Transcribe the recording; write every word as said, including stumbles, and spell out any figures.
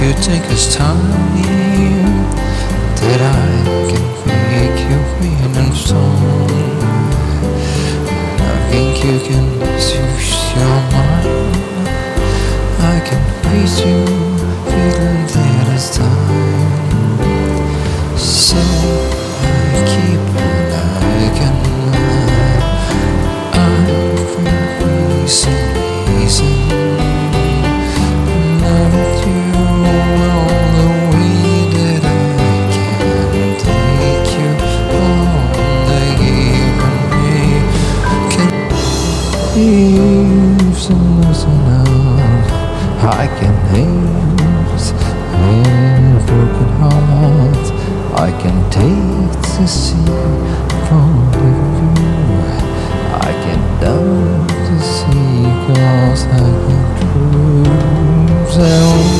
you take this time that I can make you feel in song. I think you can use your mind. I can raise you feeling that it's time. So I keep liking I'm reason, reason. Love you all the way that I can take you on the given way. Can leave some listen out. I can hate a broken heart. I can take the sea from the view. I can dump the sea, cause I can prove that